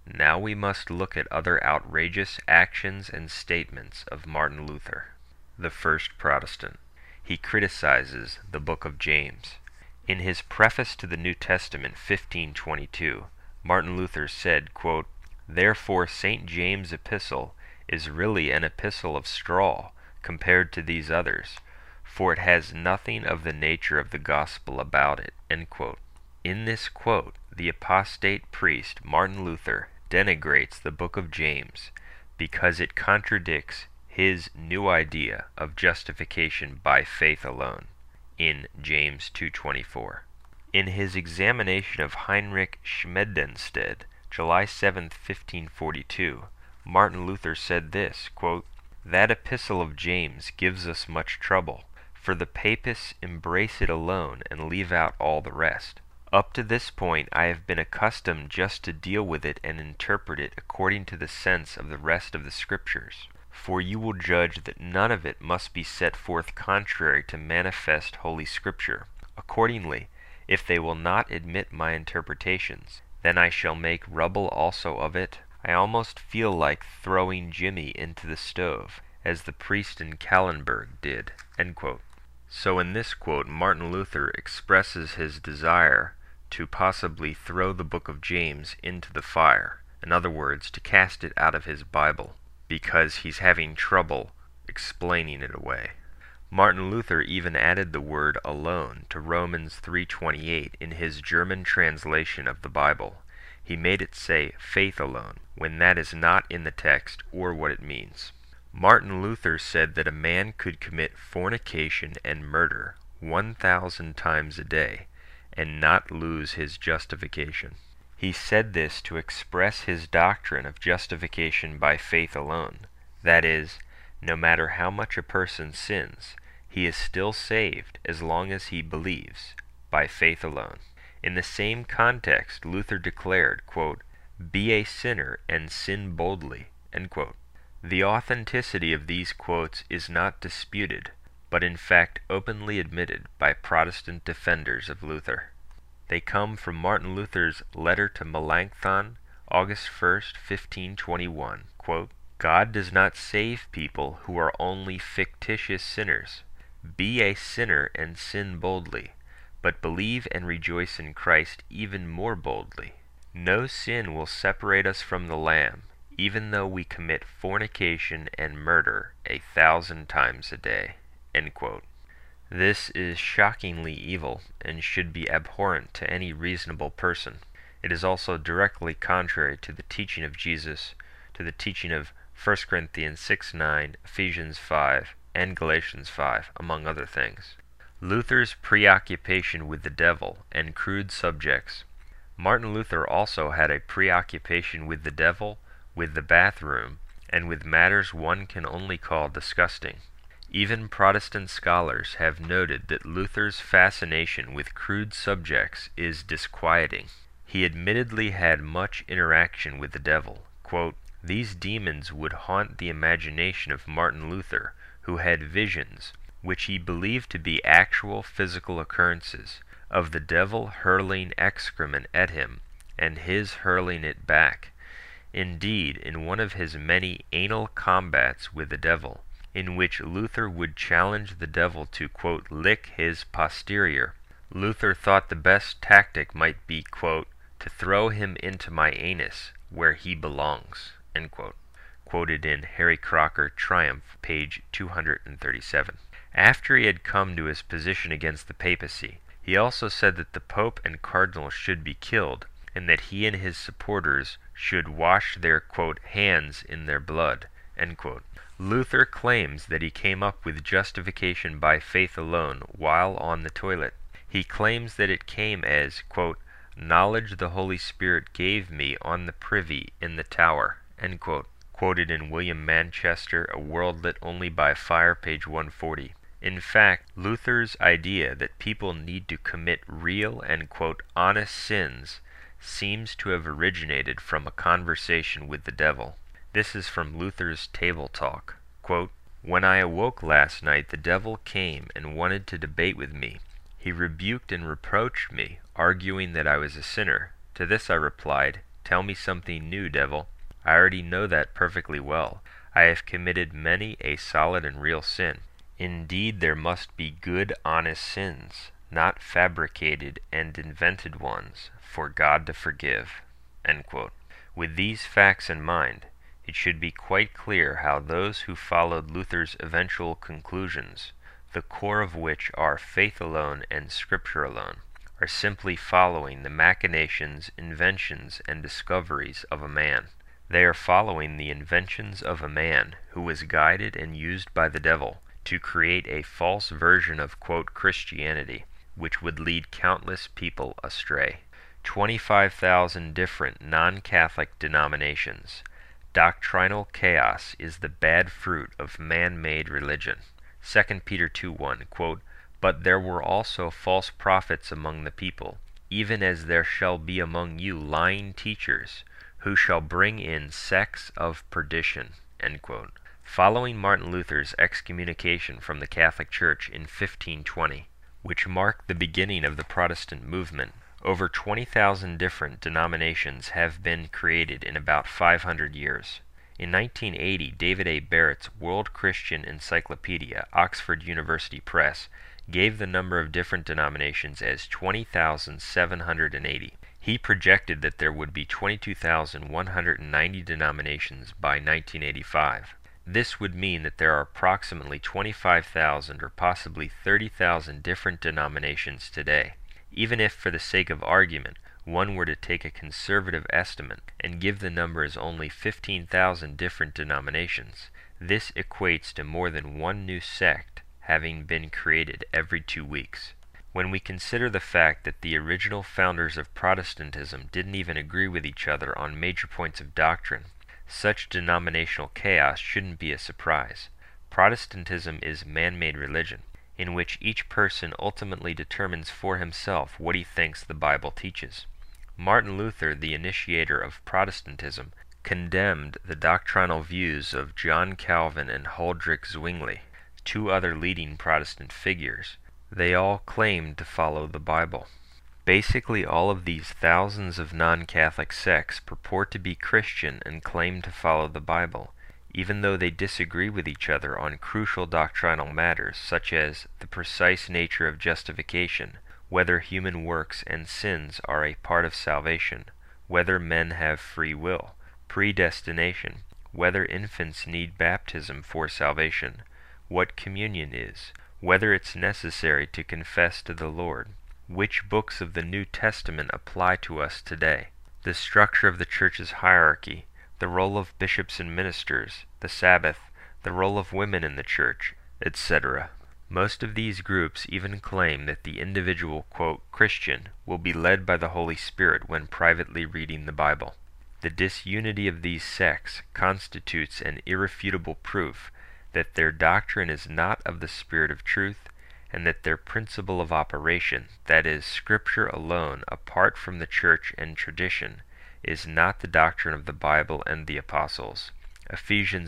Now we must look at other outrageous actions and statements of Martin Luther, the first Protestant. He criticizes the Book of James. In his preface to the New Testament, 1522, Martin Luther said, quote, "Therefore St. James' epistle is really an epistle of straw compared to these others, for it has nothing of the nature of the gospel about it." End quote. In this quote, the apostate priest Martin Luther denigrates the Book of James because it contradicts his new idea of justification by faith alone in James 2:24. In his examination of Heinrich Schmedenstedt, July 7, 1542, Martin Luther said this, quote, "That epistle of James gives us much trouble, for the papists embrace it alone and leave out all the rest. Up to this point I have been accustomed just to deal with it and interpret it according to the sense of the rest of the Scriptures. For you will judge that none of it must be set forth contrary to manifest Holy Scripture. Accordingly, if they will not admit my interpretations, then I shall make rubble also of it. I almost feel like throwing Jimmy into the stove, as the priest in Kallenberg did." End quote. So in this quote, Martin Luther expresses his desire to possibly throw the Book of James into the fire, in other words, to cast it out of his Bible, because he's having trouble explaining it away. Martin Luther even added the word alone to Romans 3:28 in his German translation of the Bible. He made it say faith alone, when that is not in the text or what it means. Martin Luther said that a man could commit fornication and murder 1,000 times a day and not lose his justification. He said this to express his doctrine of justification by faith alone. That is, no matter how much a person sins, he is still saved as long as he believes, by faith alone. In the same context, Luther declared, quote, "Be a sinner and sin boldly." End quote. The authenticity of these quotes is not disputed, but in fact openly admitted by Protestant defenders of Luther. They come from Martin Luther's letter to Melanchthon, August 1st, 1521, quote, "God does not save people who are only fictitious sinners. Be a sinner and sin boldly, but believe and rejoice in Christ even more boldly. No sin will separate us from the Lamb, even though we commit fornication and murder 1,000 times a day." End quote. This is shockingly evil and should be abhorrent to any reasonable person. It is also directly contrary to the teaching of Jesus, to the teaching of 1 Corinthians 6:9, Ephesians 5, and Galatians 5, among other things. Luther's preoccupation with the devil and crude subjects. Martin Luther also had a preoccupation with the devil, with the bathroom, and with matters one can only call disgusting. Even Protestant scholars have noted that Luther's fascination with crude subjects is disquieting. He admittedly had much interaction with the devil. Quote, "These demons would haunt the imagination of Martin Luther, who had visions, which he believed to be actual physical occurrences, of the devil hurling excrement at him, and his hurling it back. Indeed, in one of his many anal combats with the devil, in which Luther would challenge the devil to, quote, lick his posterior, Luther thought the best tactic might be, quote, to throw him into my anus, where he belongs," end quote. Quoted in Harry Crocker, Triumph, page 237. After he had come to his position against the papacy, he also said that the Pope and Cardinals should be killed, and that he and his supporters should wash their, quote, hands in their blood, end quote. Luther claims that he came up with justification by faith alone while on the toilet. He claims that it came as, quote, knowledge the Holy Spirit gave me on the privy in the tower, end quote. Quoted in William Manchester, A World Lit Only by Fire, page 140. In fact, Luther's idea that people need to commit real and, quote, honest sins seems to have originated from a conversation with the devil. This is from Luther's Table Talk. Quote, "When I awoke last night, the devil came and wanted to debate with me. He rebuked and reproached me, arguing that I was a sinner. To this I replied, Tell me something new, devil. I already know that perfectly well. I have committed many a solid and real sin. Indeed, there must be good, honest sins, not fabricated and invented ones, for God to forgive." End quote. With these facts in mind, it should be quite clear how those who followed Luther's eventual conclusions, the core of which are faith alone and Scripture alone, are simply following the machinations, inventions, and discoveries of a man. They are following the inventions of a man who was guided and used by the devil to create a false version of, quote, Christianity, which would lead countless people astray. 25,000 different non-Catholic denominations. Doctrinal chaos is the bad fruit of man-made religion. 2 Peter 2:1, quote, "But there were also false prophets among the people, even as there shall be among you lying teachers, who shall bring in sects of perdition." End quote. Following Martin Luther's excommunication from the Catholic Church in 1520, which marked the beginning of the Protestant movement, over 20,000 different denominations have been created in about 500 years. In 1980, David A. Barrett's World Christian Encyclopedia, Oxford University Press, gave the number of different denominations as 20,780. He projected that there would be 22,190 denominations by 1985. This would mean that there are approximately 25,000 or possibly 30,000 different denominations today. Even if, for the sake of argument, one were to take a conservative estimate and give the number as only 15,000 different denominations, this equates to more than one new sect having been created every 2 weeks. When we consider the fact that the original founders of Protestantism didn't even agree with each other on major points of doctrine, such denominational chaos shouldn't be a surprise. Protestantism is man-made religion, in which each person ultimately determines for himself what he thinks the Bible teaches. Martin Luther, the initiator of Protestantism, condemned the doctrinal views of John Calvin and Huldrych Zwingli, 2 other leading Protestant figures. They all claimed to follow the Bible. Basically, all of these thousands of non-Catholic sects purport to be Christian and claim to follow the Bible, even though they disagree with each other on crucial doctrinal matters such as the precise nature of justification, whether human works and sins are a part of salvation, whether men have free will, predestination, whether infants need baptism for salvation, what communion is, whether it's necessary to confess to the Lord, which books of the New Testament apply to us today, the structure of the Church's hierarchy, the role of bishops and ministers, the Sabbath, the role of women in the Church, etc. Most of these groups even claim that the individual, quote, Christian will be led by the Holy Spirit when privately reading the Bible. The disunity of these sects constitutes an irrefutable proof that their doctrine is not of the Spirit of truth, and that their principle of operation, that is, Scripture alone, apart from the Church and tradition, is not the doctrine of the Bible and the Apostles. Ephesians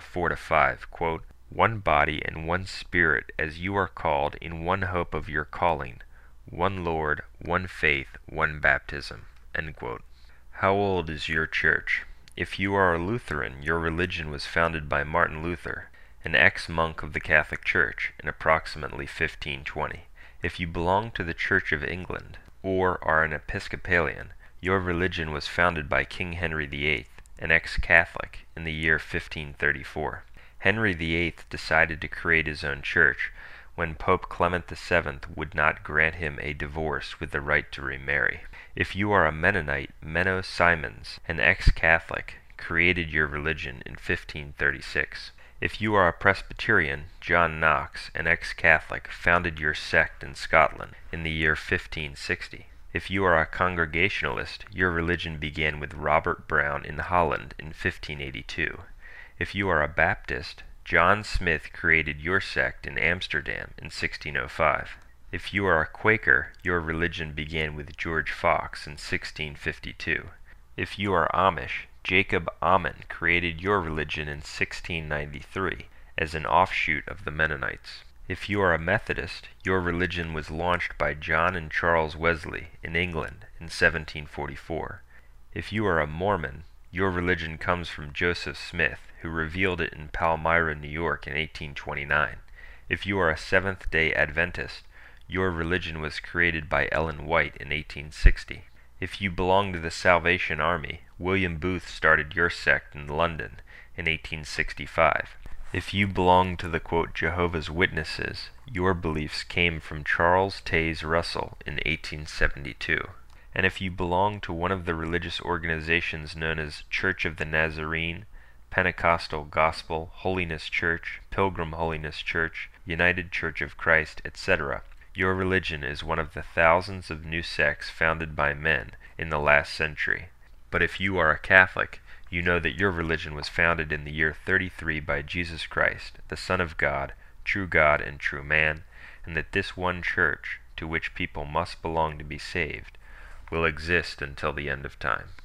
4:4-5, quote, "One body and one Spirit, as you are called, in one hope of your calling, one Lord, one faith, one baptism." End quote. How old is your church? If you are a Lutheran, your religion was founded by Martin Luther, an ex-monk of the Catholic Church, in approximately 1520. If you belong to the Church of England, or are an Episcopalian, your religion was founded by King Henry VIII, an ex-Catholic, in the year 1534. Henry VIII decided to create his own church when Pope Clement VII would not grant him a divorce with the right to remarry. If you are a Mennonite, Menno Simons, an ex-Catholic, created your religion in 1536. If you are a Presbyterian, John Knox, an ex-Catholic, founded your sect in Scotland in the year 1560. If you are a Congregationalist, your religion began with Robert Brown in Holland in 1582. If you are a Baptist, John Smith created your sect in Amsterdam in 1605. If you are a Quaker, your religion began with George Fox in 1652. If you are Amish, Jacob Ammon created your religion in 1693 as an offshoot of the Mennonites. If you are a Methodist, your religion was launched by John and Charles Wesley in England in 1744. If you are a Mormon, your religion comes from Joseph Smith, who revealed it in Palmyra, New York in 1829. If you are a Seventh-day Adventist, your religion was created by Ellen White in 1860. If you belong to the Salvation Army, William Booth started your sect in London in 1865. If you belong to the, quote, Jehovah's Witnesses, your beliefs came from Charles Taze Russell in 1872. And if you belong to one of the religious organizations known as Church of the Nazarene, Pentecostal Gospel, Holiness Church, Pilgrim Holiness Church, United Church of Christ, etc., your religion is one of the thousands of new sects founded by men in the last century. But if you are a Catholic, you know that your religion was founded in the year 33 by Jesus Christ, the Son of God and true man, and that this one church, to which people must belong to be saved, will exist until the end of time.